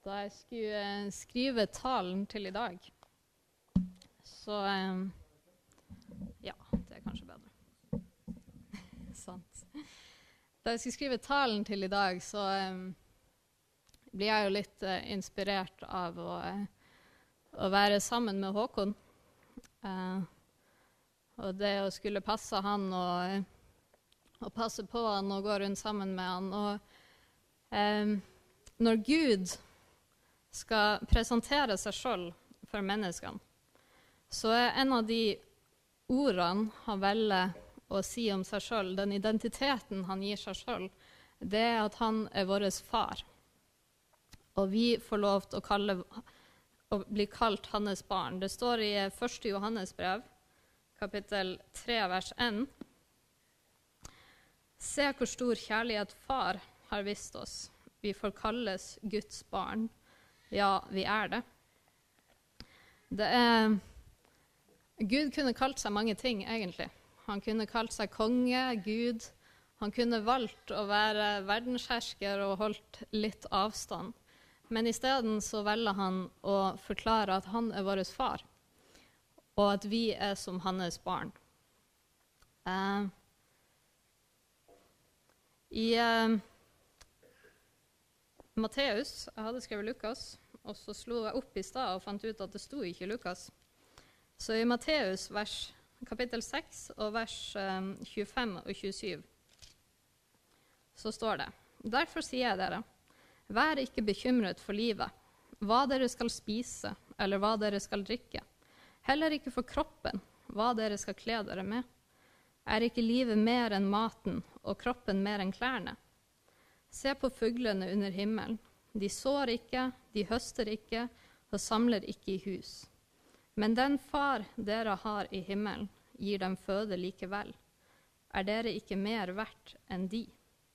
Da jeg skulle skrive talen til i dag, så ja, det kanskje bedre. Sant. Da jeg skulle skrive talen til i dag, så blir jeg jo litt inspirert av å være sammen med Håkon. Og det å skulle passe han og passe på han og gå rundt sammen med han. Og når Gud skal presentere seg selv for menneskene, så en av de ordene han velger å si om seg selv, den identiteten han gir seg selv, det at han vår far. Og vi får lov til å bli kalt hans barn. Det står i 1. Johannes brev, kapittel 3, vers 1. Se hvor stor kjærlighet far har vist oss. Vi får kalles Guds barn. Ja, vi det. Gud kunne kalt seg mange ting, egentlig. Han kunne kalt seg konge, Gud. Han kunne valgt å være verdenshersker og holdt litt avstand. Men i stedet så velger han å forklare at han vår far, og at vi som hans barn. I Matteus, jeg hadde skrevet Lukas, og så slo jeg opp i stad og fant ut at det sto ikke Lukas. Så i Matteus kapittel 6 og vers 25 og 27, så står det: Derfor sier jeg dere, vær ikke bekymret for livet, hva dere skal spise, eller hva dere skal drikke. Heller ikke for kroppen, hva dere skal kle dere med. Ikke livet mer enn maten, og kroppen mer enn klærne? Se på fuglene under himmelen. De sår ikke, de høster ikke, og samler ikke i hus. Men den far dere har i himmelen, gir dem føde likevel. Dere ikke mer verdt enn de?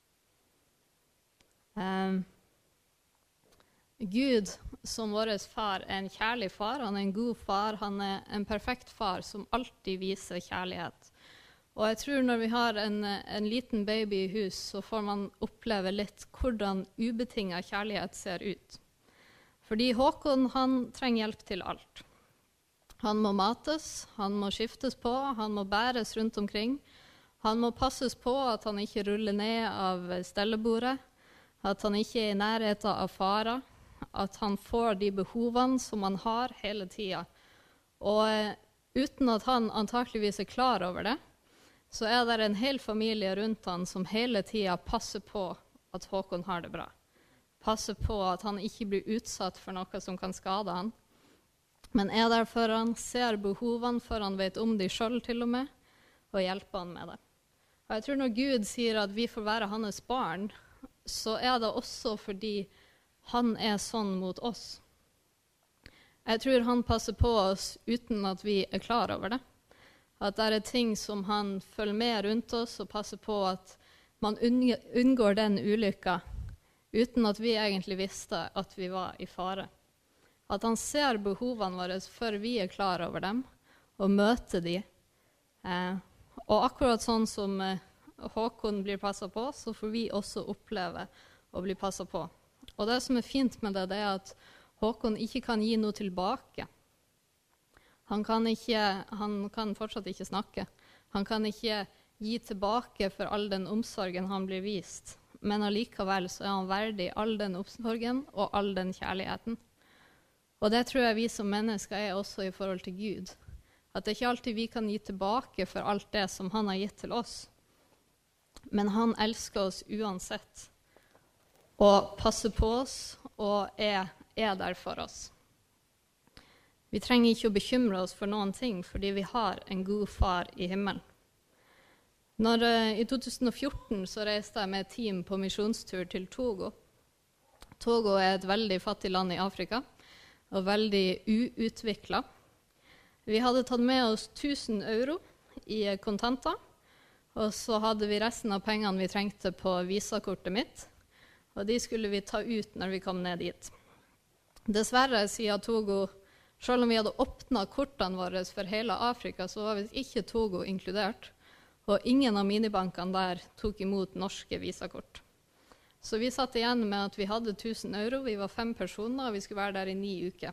Gud som vår far en kjærlig far, han en god far, han en perfekt far som alltid viser kjærlighet. Og jeg tror når vi har en liten baby i hus, så får man oppleve litt hvordan ubetinget kjærlighet ser ut. Fordi Håkon, han trenger hjelp til alt. Han må mates, han må skiftes på, han må bæres rundt omkring. Han må passes på at han ikke ruller ned av stellebordet, at han ikke i nærheten av fara, at han får de behovene som han har hele tiden. Og uten at han antakeligvis klar over det, så det en hel familie rundt han som hele tiden passer på at Håkon har det bra. Passer på at han ikke blir utsatt for noe som kan skade han. Men der for han, ser behovene, for han vet om de selv til og med, og hjelper han med det. Og jeg tror når Gud sier at vi får være hans barn, så det også fordi han sånn mot oss. Jeg tror han passer på oss uten at vi klar over det. At det ting som han følger med rundt oss og passer på at man unngår den ulykka uten at vi egentlig visste at vi var i fare. At han ser behovene våre før vi klar over dem og møter de. Og akkurat sånn som Håkon blir passet på, så får vi også oppleve å bli passet på. Og det som fint med det at Håkon ikke kan gi noe tilbake. Han kan fortsatt ikke snakke. Han kan ikke gi tilbake for all den omsorgen han blir vist. Men allikevel så han verdig all den omsorgen og all den kjærligheten. Og det tror jeg vi som mennesker også i forhold til Gud. At det ikke alltid vi kan gi tilbake for alt det som han har gitt til oss. Men han elsker oss uansett. Og passer på oss og der for oss. Vi trenger ikke å bekymre oss for noen ting, fordi vi har en god far i himmelen. I 2014 så reiste jeg med et team på misjonstur til Togo. Togo et veldig fattig land i Afrika, og veldig uutviklet. Vi hadde tatt med oss 1000 euro i kontanter, og så hadde vi resten av pengene vi trengte på visakortet mitt, og de skulle vi ta ut når vi kom ned dit. Dessverre, sier Togo, selv om vi hadde åpnet kortene våre for hele Afrika, så var vi ikke Togo inkludert. Og ingen av minibankene der tok imot norske visakort. Så vi satt igjen med at vi hadde 1000 euro, vi var 5 personer, og vi skulle være der i 9 uker.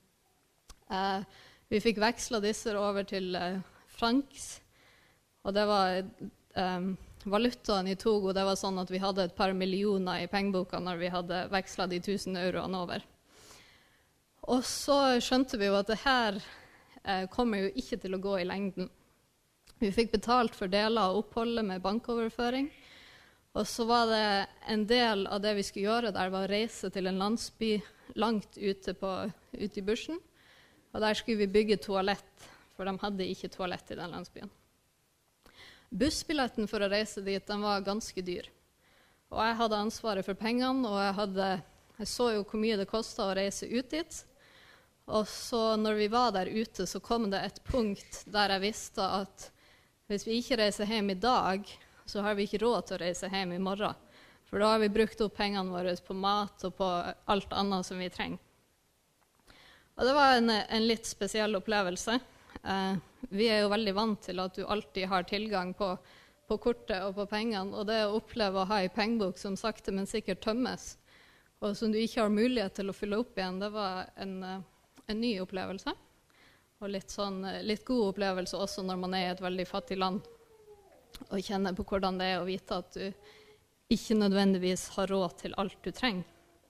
Vi fikk veksla disse over til francs, og det var valutaen i Togo, det var sånn at vi hadde et par millioner i pengeboka når vi hadde veksla de 1000 euroene over. Og så skjønte vi jo at det her kommer jo ikke til å gå i lengden. Vi fikk betalt for deler av oppholdet med bankoverføring, og så var det en del av det vi skulle gjøre der var å reise til en landsby langt ute i bushen, og der skulle vi bygge toalett, for de hadde ikke toalett i den landsbyen. Bussbilletten for å reise dit, den var ganske dyr. Og jeg hadde ansvaret for pengene, og jeg så jo hvor mye det kostet å reise ut dit. Og så når vi var der ute, så kom det et punkt der jeg visste at hvis vi ikke reiser hjem i dag, så har vi ikke råd til å reise hjem i morgen. For da har vi brukt opp pengene våre på mat og på alt annet som vi trenger. Og det var en litt spesiell opplevelse. Vi er jo veldig vant til at du alltid har tilgang på kortet og på pengene, og det å oppleve å ha en pengebok som sakte, men sikkert tømmes, og som du ikke har mulighet til å fylle opp igjen, det var en ny opplevelse. Og litt god opplevelse også når man er i et veldig fattig land, og kjenner på hvordan det er å vite at du ikke nødvendigvis har råd til alt du trenger.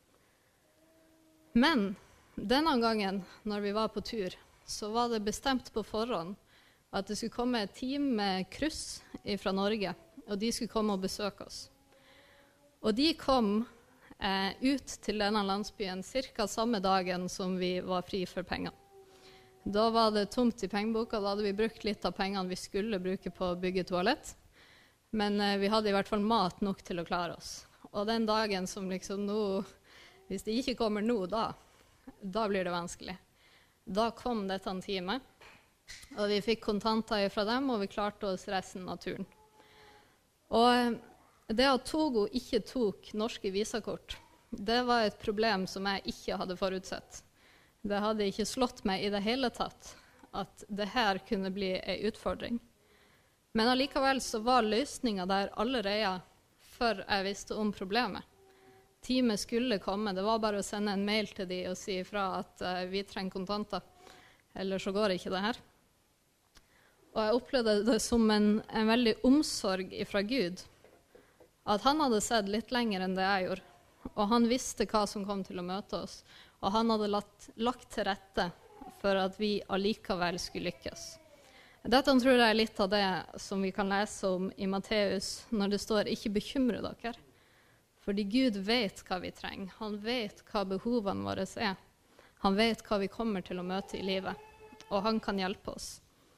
Men denne gangen, når vi var på tur, så var det bestemt på forhånd at det skulle komme et team med kryss fra Norge, og de skulle komme og besøke oss. Og de kom ut til denne landsbyen cirka samme dagen som vi var fri for penger. Da var det tomt i pengeboka, da hadde vi brukt litt av pengene vi skulle bruke på å bygge toalett, men vi hadde i hvert fall mat nok til å klare oss. Og den dagen som liksom nå, hvis det ikke kommer nå da blir det vanskelig. Da kom dette teamet, og vi fikk kontanter fra dem, og vi klarte oss resten av turen. Og det at Togo ikke tok norske visakort, det var et problem som jeg ikke hadde forutsett. Det hadde ikke slått meg i det hele tatt at det her kunne bli en utfordring. Men allikevel så var løsningen der allerede før jeg visste om problemet. Teamet skulle komme, det var bare å sende en mail til de og si ifra at vi trenger kontanter, eller så går ikke det her. Og jeg opplevde det som en veldig omsorg fra Gud, at han hadde sett litt lenger enn det jeg gjorde, og han visste hva som kom til å møte oss, og han hadde lagt til rette for at vi allikevel skulle lykkes. Dette tror jeg er litt av det som vi kan lese om i Matteus når det står «Ikke bekymre dere», fordi Gud vet hva vi trenger. Han vet hva behovene våre er. Han vet hva vi kommer til å møte i livet, og han kan hjelpe oss.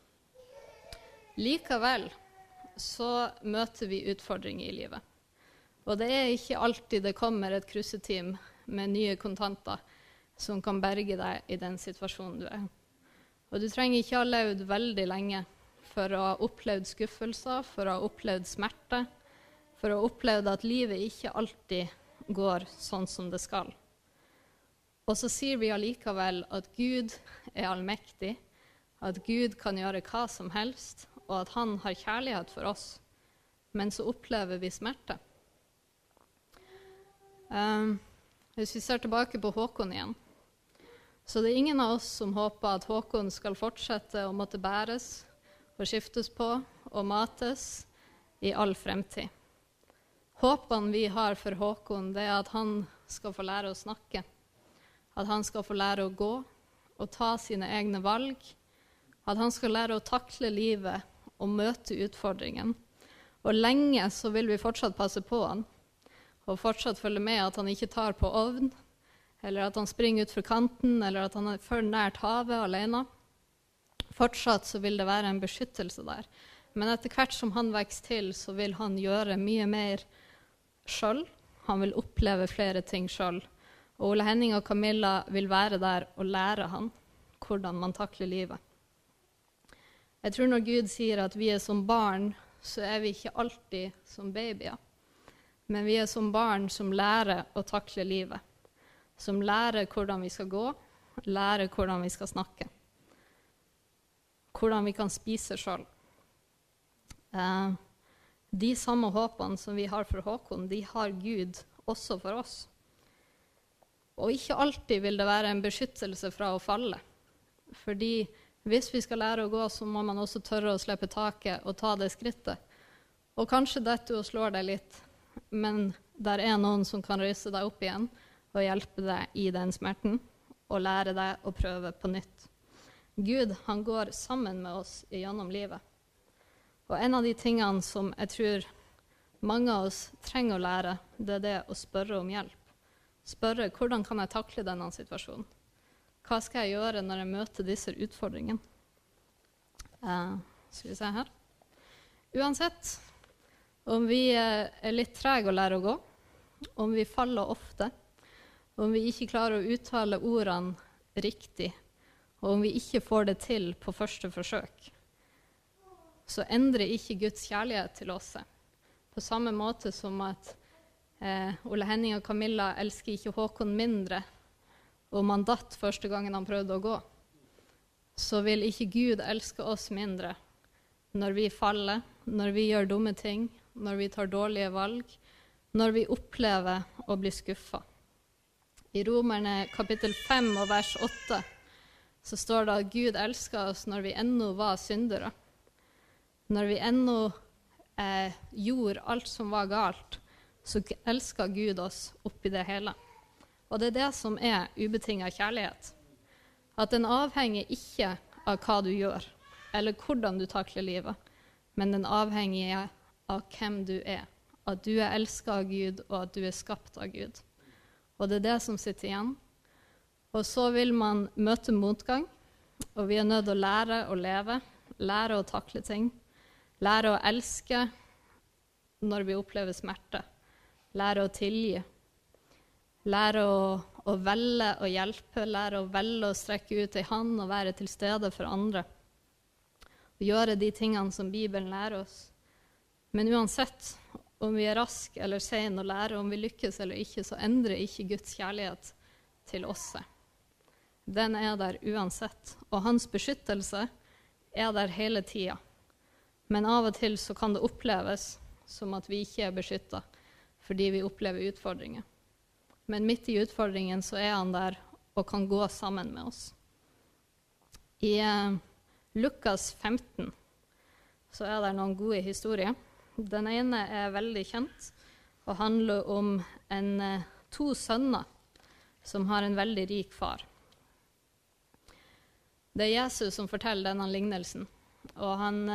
Likevel så møter vi utfordringer i livet. Og det er ikke alltid det kommer et krysseteam med nye kontanter som kan berge deg i den situasjonen du er. Og du trenger ikke ha levd veldig lenge for å ha opplevd skuffelser, for å ha opplevd smerte, for å ha opplevd at livet ikke alltid går sånn som det skal. Og så sier vi allikevel at Gud er allmektig, at Gud kan gjøre hva som helst, og at han har kjærlighet for oss, men så opplever vi smerte. Hvis vi ser tilbake på Håkon igjen, så det er ingen av oss som håper at Håkon skal fortsette å måtte bæres og skiftes på og mates i all fremtid. Håpene vi har for Håkon, det er at han skal få lære å snakke, at han skal få lære å gå og ta sine egne valg, at han skal lære å takle livet og møte utfordringen. Og lenge så vil vi fortsatt passe på han, og fortsatt følge med at han ikke tar på ovn, eller at han springer ut fra kanten, eller at han er for nært havet alene. Fortsatt så vil det være en beskyttelse der. Men etter hvert som han vokser til, så vil han gjøre mye mer selv. Han vil oppleve flere ting selv. Og Ole Henning og Camilla vil være der og lære han hvordan man takler livet. Jeg tror når Gud sier at vi er som barn, så er vi ikke alltid som babyer. Men vi er som barn som lærer å takle livet. Som lærer hvordan vi skal gå, lærer hvordan vi skal snakke. Hvordan vi kan spise selv. De samme håpene som vi har for Håkon, de har Gud også for oss. Og ikke alltid vil det være en beskyttelse fra å falle. Fordi hvis vi skal lære å gå, så må man også tørre å slippe taket og ta det skrittet. Og kanskje detter du og slår deg litt, men der er noen som kan røyse deg opp igjen og hjelpe deg i den smerten, og lære deg å prøve på nytt. Gud, han går sammen med oss gjennom livet. Og en av de tingene som jeg tror mange av oss trenger å lære, det er det å spørre om hjelp. Spørre, hvordan kan jeg takle denne situasjonen? Hva skal jeg gjøre når jeg møter disse utfordringene? Skal vi se her. Uansett, om vi er litt trege å lære å gå, om vi faller ofte, om vi ikke klarer å uttale ordene riktig, og om vi ikke får det til på første forsøk, så endrer ikke Guds kjærlighet til oss. På samme måte som at Ole Henning og Camilla elsker ikke Håkon mindre, om han datt første gangen han prøvde å gå, så vil ikke Gud elske oss mindre når vi faller, når vi gjør dumme ting, når vi tar dårlige valg, når vi opplever å bli skuffet. I Romerne kapittel 5 og vers 8 så står det at Gud elsker oss når vi ennå var syndere. Når vi ennå gjorde alt som var galt, så elsker Gud oss oppi det hele. Og det er det som er ubetinget kjærlighet. At den avhenger ikke av hva du gjør, eller hvordan du takler livet, men den avhenger av hvem du er. At du er elsket av Gud, og at du er skapt av Gud. Og det er det som sitter igjen. Og så vil man møte motgang, og vi er nødt til å lære å leve, lære å takle ting, lære å elske når vi opplever smerte, lære å tilgi, lære å velge å hjelpe, lære å velge å strekke ut en hånd og være til stede for andre. Og gjøre de tingene som Bibelen lærer oss. Men uansett om vi er raske eller sene å lære, om vi lykkes eller ikke, så endrer ikke Guds kjærlighet til oss. Den er der uansett, og hans beskyttelse er der hele tiden. Men av og til så kan det oppleves som at vi ikke er beskyttet, fordi vi opplever utfordringer. Men midt i utfordringen så er han der og kan gå sammen med oss. I Lukas 15 så er det noen gode historier. Den ene er veldig kjent og handler om to sønner som har en veldig rik far. Det er Jesus som forteller denne lignelsen, og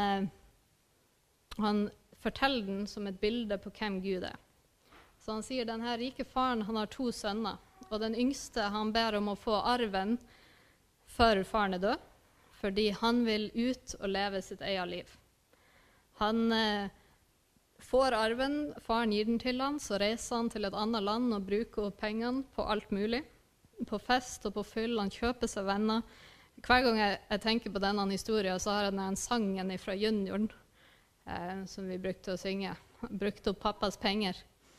han forteller den som et bilde på hvem Gud er. Så han sier denne rike faren, han har to sønner, og den yngste han ber om å få arven før faren er død, fordi han vil ut og leve sitt eget liv. Han får arven, faren gir den til han, så reiser han til et annet land og bruker opp pengene på alt mulig, på fest og på fyll, han kjøper seg venner. Hver gang jeg tenker på denne historien, så har jeg den sangen fra junioren, som vi brukte å synge. Brukte opp pappas penger.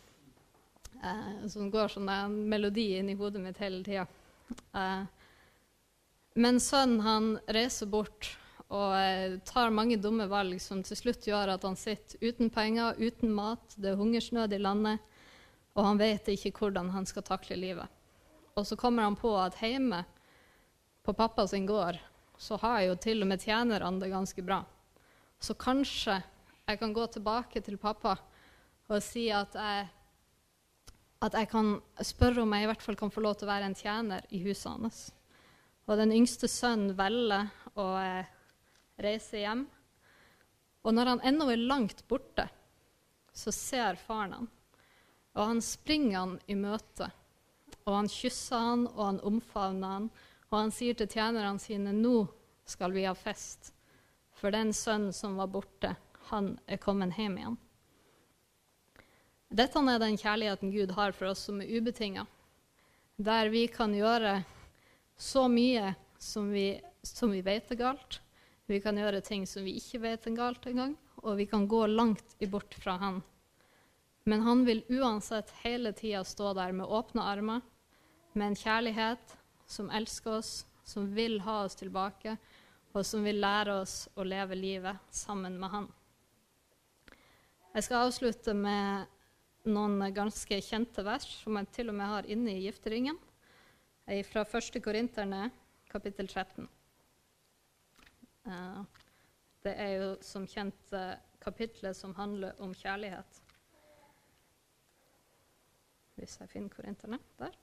Som går sånn en melodi inn i hodet mitt hele tiden. Men sønnen han reiser bort og tar mange dumme valg som til slutt gjør at han sitter uten penger, uten mat, det er hungersnød i landet, og han vet ikke hvordan han skal takle livet. Og så kommer han på at hjemme på pappa sin gård, så har jo til og med tjenerne det ganske bra. Så kanskje jeg kan gå tilbake til pappa og si at jeg kan spørre om jeg i hvert fall kan få lov til å være en tjener i huset hans. Og den yngste sønnen velger å reise hjem. Og når han ennå er langt borte, så ser faren han. Og han springer han i møte. Og han kysser han, og han omfavner han. Og han sier til tjenerne sine, nå skal vi ha fest. For den sønnen som var borte, han er kommet hjem igjen. Dette er den kjærligheten Gud har for oss som er ubetinget. Der vi kan gjøre så mye som vi vet er galt. Vi kan gjøre ting som vi ikke vet er galt engang. Og vi kan gå langt bort fra han. Men han vil uansett hele tiden stå der med åpne armer, med en kjærlighet som elsker oss, som vil ha oss tilbake, og som vil lære oss å leve livet sammen med han. Jeg skal avslutte med noen ganske kjente vers, som jeg til og med har inne i gifteringen, fra 1. Korinterne, kapittel 13. Det er jo som kjent kapitlet som handler om kjærlighet. Hvis jeg finner Korinterne der.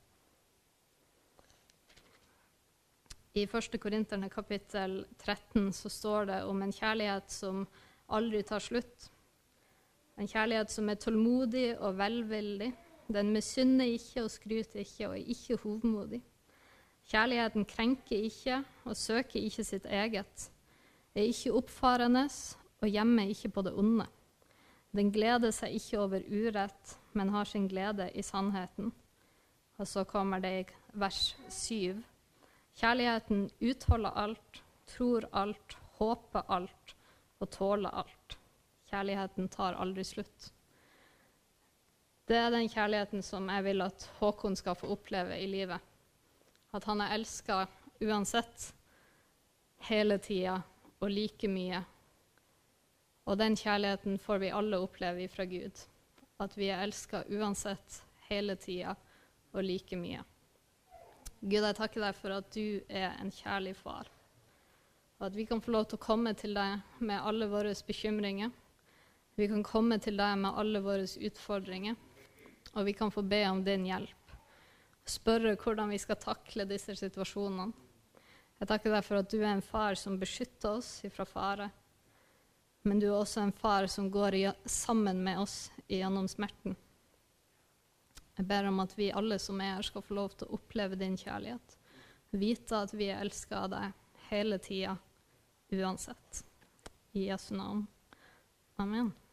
I 1. Korinterne kapittel 13 så står det om en kjærlighet som aldri tar slutt. En kjærlighet som er tålmodig og velvillig. Den misunner ikke og skryter ikke og er ikke hovmodig. Kjærligheten krenker ikke og søker ikke sitt eget. Er ikke oppfarende og gjemmer ikke på det onde. Den gleder seg ikke over urett, men har sin glede i sannheten. Og så kommer det i vers 7. Kjærligheten utholder alt, tror alt, håper alt og tåler alt. Kjærligheten tar aldri slutt. Det er den kjærligheten som jeg vil at Håkon skal få oppleve i livet. At han er elsket uansett, hele tiden og like mye. Og den kjærligheten får vi alle oppleve fra Gud. At vi er elsket uansett, hele tiden og like mye. Gud, jeg takker deg for at du er en kjærlig far. Og at vi kan få lov til å komme til deg med alle våre bekymringer. Vi kan komme til deg med alle våre utfordringer. Og vi kan få be om din hjelp. Spørre hvordan vi skal takle disse situasjonene. Jeg takker deg for at du er en far som beskytter oss fra fare. Men du er også en far som går sammen med oss gjennom smerten. Jeg ber om at vi alle som er her skal få lov til å oppleve din kjærlighet. Vite at vi er elsket av deg hele tiden, uansett. I Jesu navn. Amen.